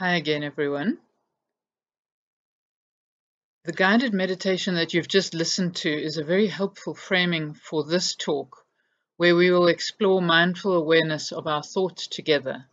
Hi again, everyone. The guided meditation that you've just listened to is a very helpful framing for this talk, where we will explore mindful awareness of our thoughts together.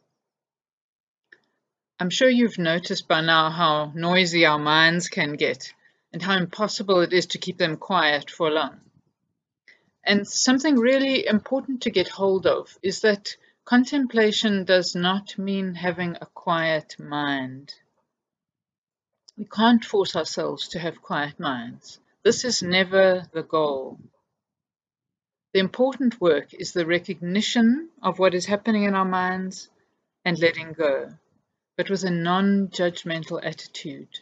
I'm sure you've noticed by now how noisy our minds can get and how impossible it is to keep them quiet for long. And something really important to get hold of is that contemplation does not mean having a quiet mind. We can't force ourselves to have quiet minds. This is never the goal. The important work is the recognition of what is happening in our minds and letting go, but with a non-judgmental attitude.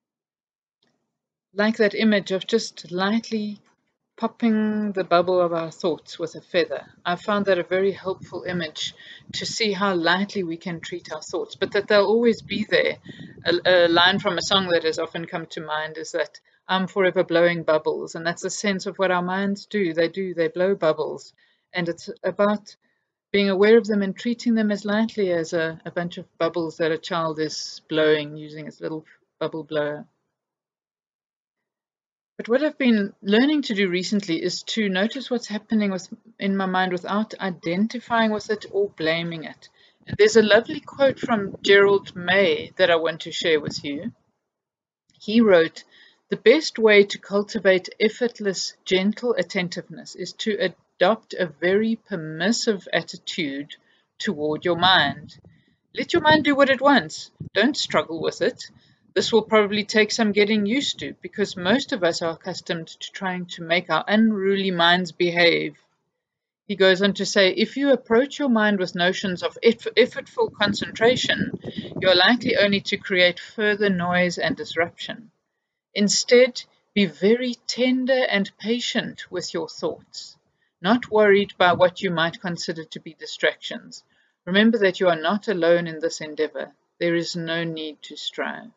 Like that image of just lightly popping the bubble of our thoughts with a feather. I found that a very helpful image to see how lightly we can treat our thoughts, but that they'll always be there. A line from a song that has often come to mind is that I'm forever blowing bubbles, and that's a sense of what our minds do. They blow bubbles, and it's about being aware of them and treating them as lightly as a bunch of bubbles that a child is blowing using its little bubble blower. But what I've been learning to do recently is to notice what's happening in my mind without identifying with it or blaming it. And there's a lovely quote from Gerald May that I want to share with you. He wrote, "The best way to cultivate effortless, gentle attentiveness is to adopt a very permissive attitude toward your mind. Let your mind do what it wants. Don't struggle with it. This will probably take some getting used to because most of us are accustomed to trying to make our unruly minds behave." He goes on to say, if you approach your mind with notions of effortful concentration, you're likely only to create further noise and disruption. Instead, be very tender and patient with your thoughts, not worried by what you might consider to be distractions. Remember that you are not alone in this endeavor. There is no need to strive.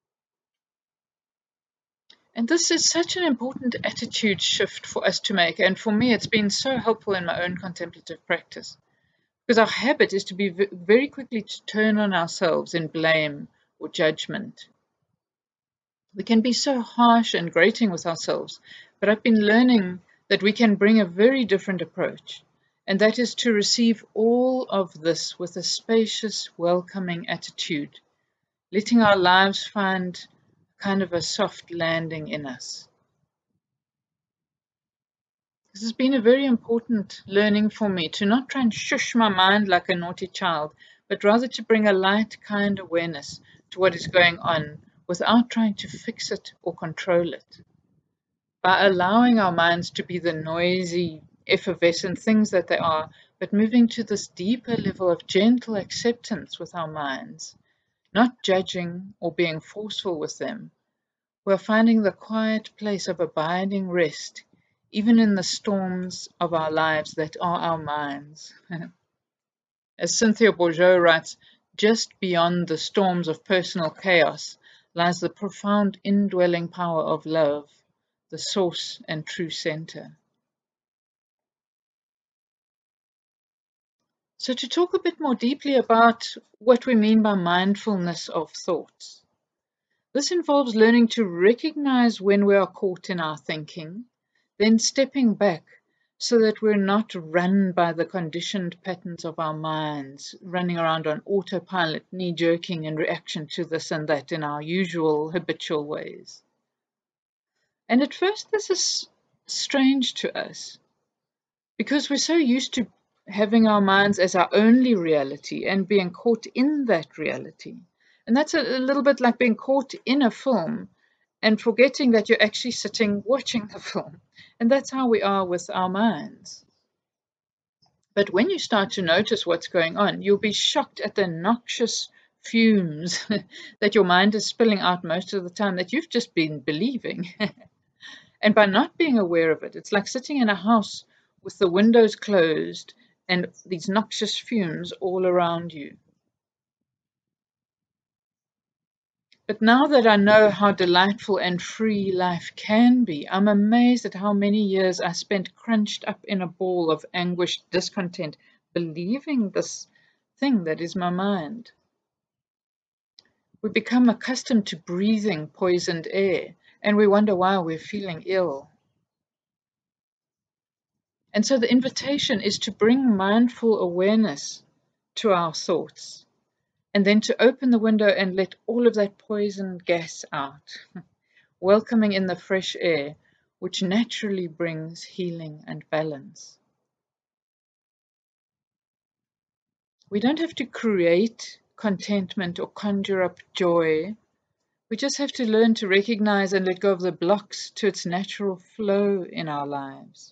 And this is such an important attitude shift for us to make. And for me, it's been so helpful in my own contemplative practice. Because our habit is to be very quickly to turn on ourselves in blame or judgment. We can be so harsh and grating with ourselves, but I've been learning that we can bring a very different approach, and that is to receive all of this with a spacious, welcoming attitude, letting our lives find kind of a soft landing in us. This has been a very important learning for me, to not try and shush my mind like a naughty child, but rather to bring a light, kind awareness to what is going on without trying to fix it or control it. By allowing our minds to be the noisy, effervescent things that they are, but moving to this deeper level of gentle acceptance with our minds, not judging or being forceful with them, we're finding the quiet place of abiding rest, even in the storms of our lives that are our minds. As Cynthia Bourgeault writes, just beyond the storms of personal chaos lies the profound indwelling power of love, the source and true center. So to talk a bit more deeply about what we mean by mindfulness of thoughts. This involves learning to recognize when we are caught in our thinking, then stepping back so that we're not run by the conditioned patterns of our minds, running around on autopilot, knee-jerking in reaction to this and that in our usual habitual ways. And at first this is strange to us because we're so used to having our minds as our only reality and being caught in that reality. And that's a little bit like being caught in a film and forgetting that you're actually sitting watching the film. And that's how we are with our minds. But when you start to notice what's going on, you'll be shocked at the noxious fumes that your mind is spilling out most of the time that you've just been believing. And by not being aware of it, it's like sitting in a house with the windows closed and these noxious fumes all around you. But now that I know how delightful and free life can be, I'm amazed at how many years I spent crunched up in a ball of anguished discontent, believing this thing that is my mind. We become accustomed to breathing poisoned air, and we wonder why we're feeling ill. And so the invitation is to bring mindful awareness to our thoughts, and then to open the window and let all of that poison gas out, welcoming in the fresh air, which naturally brings healing and balance. We don't have to create contentment or conjure up joy. We just have to learn to recognize and let go of the blocks to its natural flow in our lives.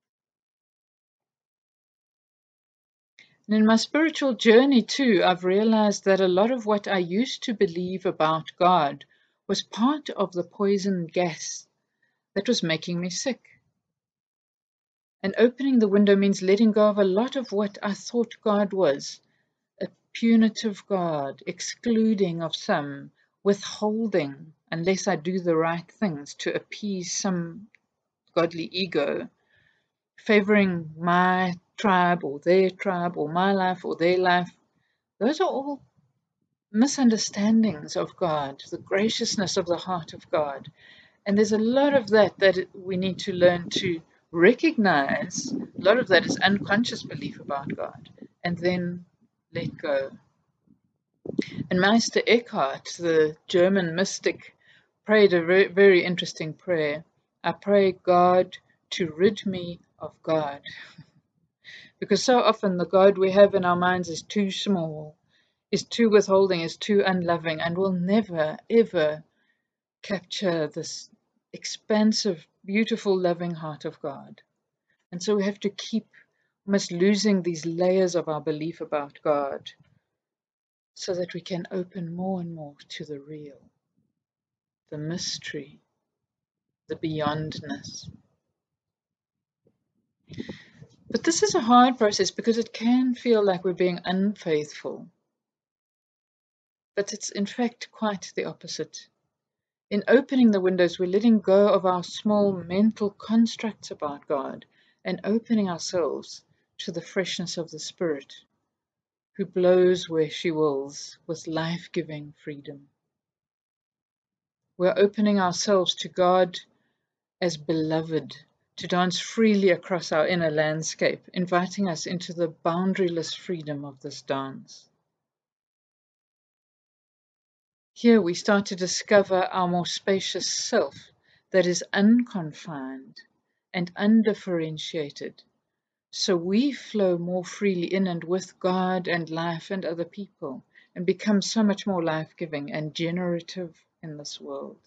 And in my spiritual journey too, I've realized that a lot of what I used to believe about God was part of the poison gas that was making me sick. And opening the window means letting go of a lot of what I thought God was, a punitive God, excluding of some, withholding unless I do the right things to appease some godly ego, favoring my tribe or their tribe or my life or their life. Those are all misunderstandings of God, the graciousness of the heart of God. And there's a lot of that we need to learn to recognize. A lot of that is unconscious belief about God, and then let go. And Meister Eckhart, the German mystic, prayed a very, very interesting prayer. I pray God to rid me of God. Because so often the God we have in our minds is too small, is too withholding, is too unloving, and will never, ever capture this expansive, beautiful, loving heart of God. And so we have to keep almost losing these layers of our belief about God so that we can open more and more to the real, the mystery, the beyondness. But this is a hard process because it can feel like we're being unfaithful. But it's in fact quite the opposite. In opening the windows, we're letting go of our small mental constructs about God and opening ourselves to the freshness of the Spirit, who blows where she wills with life-giving freedom. We're opening ourselves to God as beloved, to dance freely across our inner landscape, inviting us into the boundaryless freedom of this dance. Here we start to discover our more spacious self that is unconfined and undifferentiated, so we flow more freely in and with God and life and other people and become so much more life-giving and generative in this world.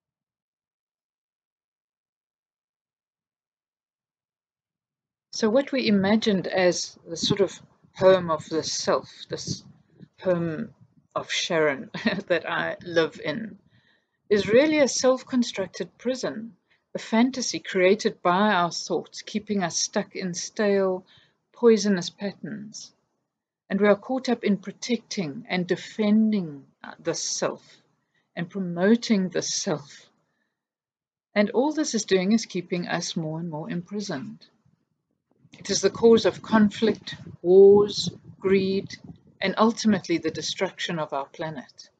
So what we imagined as the sort of home of the self, this home of Sharon that I live in, is really a self-constructed prison, a fantasy created by our thoughts, keeping us stuck in stale, poisonous patterns. And we are caught up in protecting and defending the self and promoting the self. And all this is doing is keeping us more and more imprisoned. It is the cause of conflict, wars, greed, and ultimately the destruction of our planet.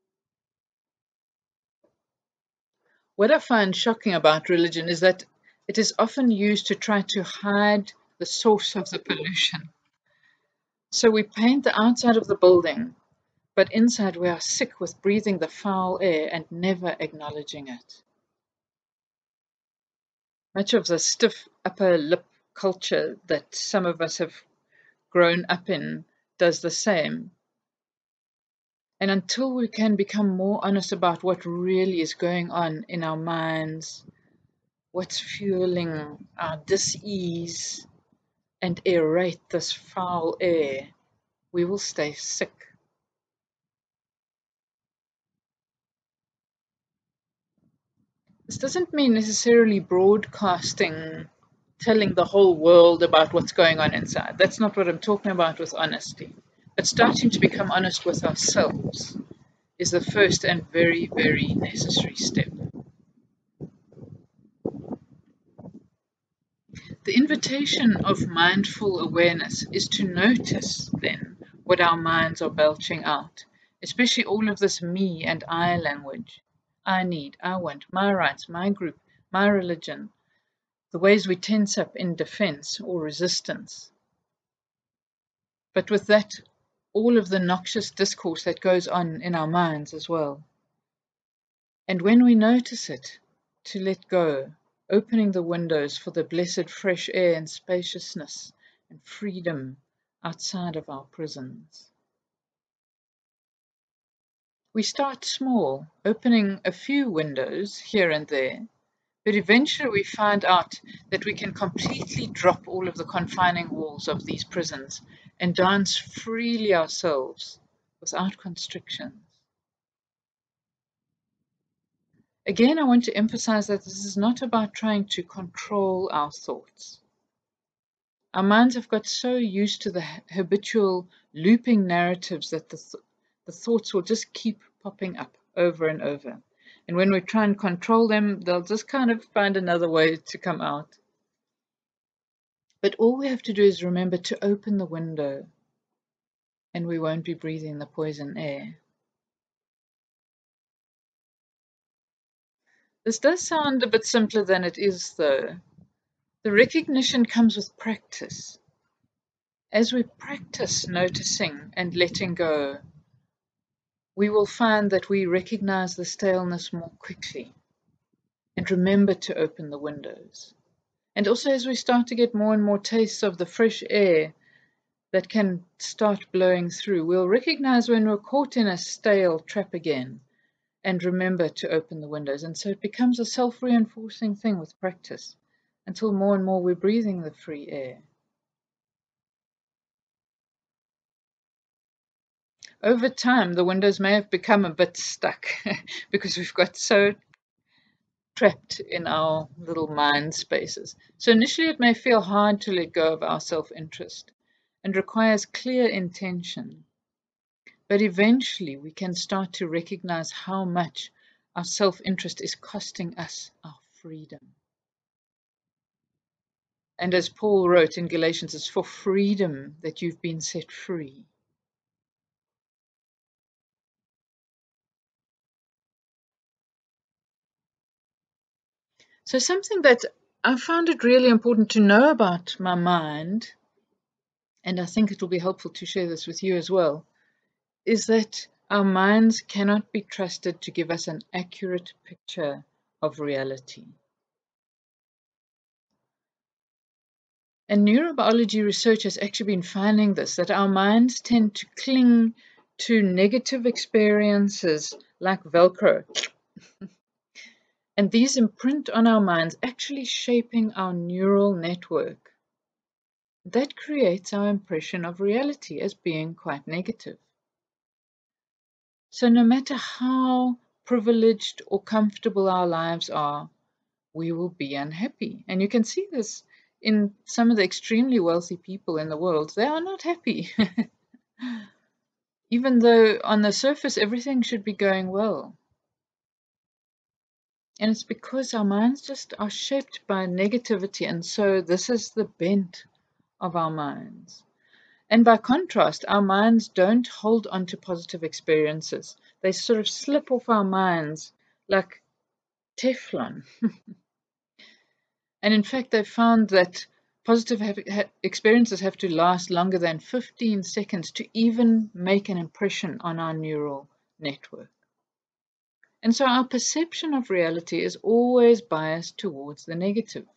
What I find shocking about religion is that it is often used to try to hide the source of the pollution. So we paint the outside of the building, but inside we are sick with breathing the foul air and never acknowledging it. Much of the stiff upper lip culture that some of us have grown up in does the same. And until we can become more honest about what really is going on in our minds, what's fueling our dis-ease, and aerate this foul air, we will stay sick. This doesn't mean necessarily broadcasting, telling the whole world about what's going on inside. That's not what I'm talking about with honesty. But starting to become honest with ourselves is the first and very, very necessary step. The invitation of mindful awareness is to notice then what our minds are belching out, especially all of this me and I language. I need, I want, my rights, my group, my religion, the ways we tense up in defense or resistance. But with that, all of the noxious discourse that goes on in our minds as well. And when we notice it, to let go, opening the windows for the blessed fresh air and spaciousness and freedom outside of our prisons. We start small, opening a few windows here and there, but eventually we find out that we can completely drop all of the confining walls of these prisons and dance freely ourselves without constrictions. Again, I want to emphasize that this is not about trying to control our thoughts. Our minds have got so used to the habitual looping narratives that the thoughts will just keep popping up over and over. And when we try and control them, they'll just kind of find another way to come out. But all we have to do is remember to open the window, and we won't be breathing the poison air. This does sound a bit simpler than it is, though. The recognition comes with practice. As we practice noticing and letting go, we will find that we recognize the staleness more quickly and remember to open the windows. And also, as we start to get more and more tastes of the fresh air that can start blowing through, we'll recognize when we're caught in a stale trap again and remember to open the windows. And so it becomes a self-reinforcing thing with practice until more and more we're breathing the free air. Over time, the windows may have become a bit stuck because we've got so trapped in our little mind spaces. So initially it may feel hard to let go of our self-interest and requires clear intention. But eventually we can start to recognize how much our self-interest is costing us our freedom. And as Paul wrote in Galatians, it's for freedom that you've been set free. So something that I found it really important to know about my mind, and I think it will be helpful to share this with you as well, is that our minds cannot be trusted to give us an accurate picture of reality. And neurobiology research has actually been finding this, that our minds tend to cling to negative experiences like Velcro. And these imprint on our minds, actually shaping our neural network. That creates our impression of reality as being quite negative. So no matter how privileged or comfortable our lives are, we will be unhappy. And you can see this in some of the extremely wealthy people in the world. They are not happy. Even though on the surface everything should be going well. And it's because our minds just are shaped by negativity, and so this is the bent of our minds. And by contrast, our minds don't hold on to positive experiences. They sort of slip off our minds like Teflon. And in fact, they've found that positive experiences have to last longer than 15 seconds to even make an impression on our neural network. And so our perception of reality is always biased towards the negative.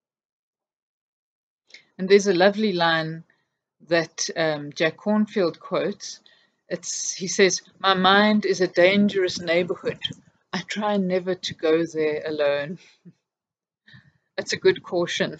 And there's a lovely line that Jack Cornfield quotes. He says, "My mind is a dangerous neighborhood. I try never to go there alone." That's a good caution.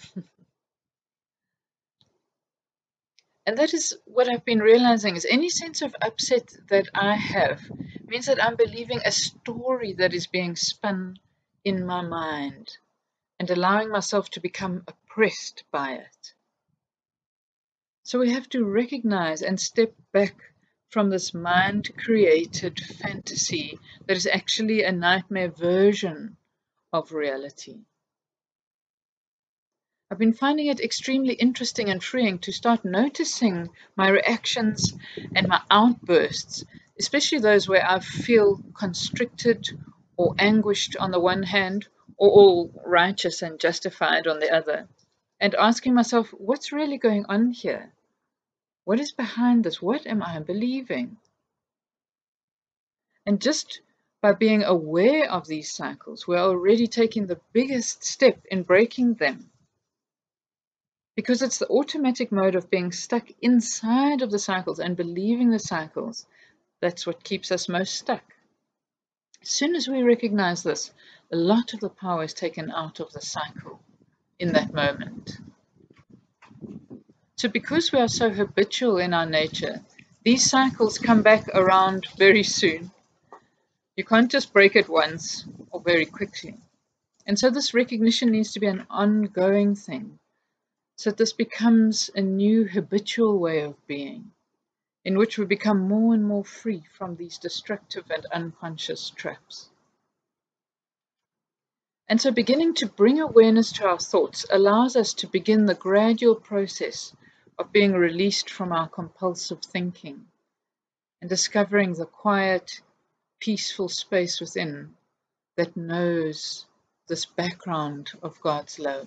And that is what I've been realizing, is any sense of upset that I have means that I'm believing a story that is being spun in my mind and allowing myself to become oppressed by it. So we have to recognize and step back from this mind-created fantasy that is actually a nightmare version of reality. I've been finding it extremely interesting and freeing to start noticing my reactions and my outbursts, especially those where I feel constricted or anguished on the one hand, or all righteous and justified on the other, and asking myself, what's really going on here? What is behind this? What am I believing? And just by being aware of these cycles, we're already taking the biggest step in breaking them. Because it's the automatic mode of being stuck inside of the cycles and believing the cycles that's what keeps us most stuck. As soon as we recognize this, a lot of the power is taken out of the cycle in that moment. So because we are so habitual in our nature, these cycles come back around very soon. You can't just break it once or very quickly. And so this recognition needs to be an ongoing thing. So this becomes a new habitual way of being, in which we become more and more free from these destructive and unconscious traps. And so beginning to bring awareness to our thoughts allows us to begin the gradual process of being released from our compulsive thinking and discovering the quiet, peaceful space within that knows this background of God's love.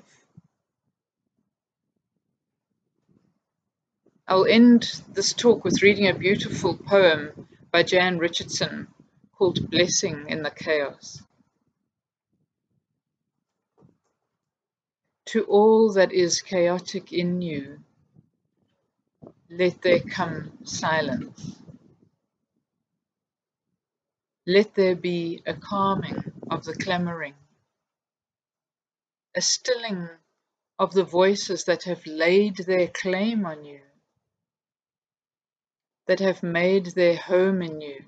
I'll end this talk with reading a beautiful poem by Jan Richardson called Blessing in the Chaos. To all that is chaotic in you, let there come silence. Let there be a calming of the clamoring, a stilling of the voices that have laid their claim on you, that have made their home in you,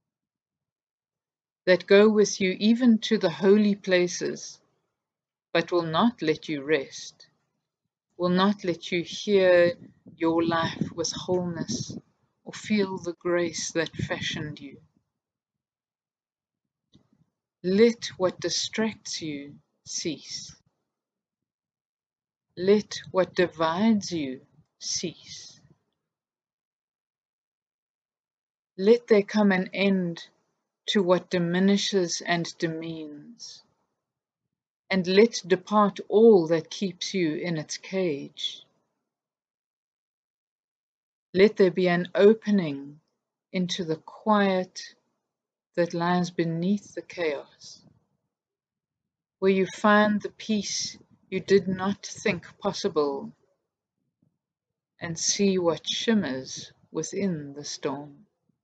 that go with you even to the holy places, but will not let you rest, will not let you hear your life with wholeness or feel the grace that fashioned you. Let what distracts you cease. Let what divides you cease. Let there come an end to what diminishes and demeans, and let depart all that keeps you in its cage. Let there be an opening into the quiet that lies beneath the chaos, where you find the peace you did not think possible, and see what shimmers within the storm.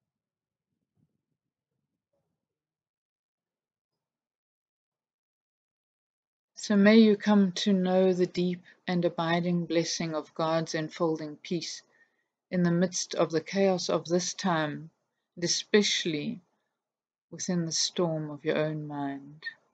So may you come to know the deep and abiding blessing of God's enfolding peace in the midst of the chaos of this time, and especially within the storm of your own mind.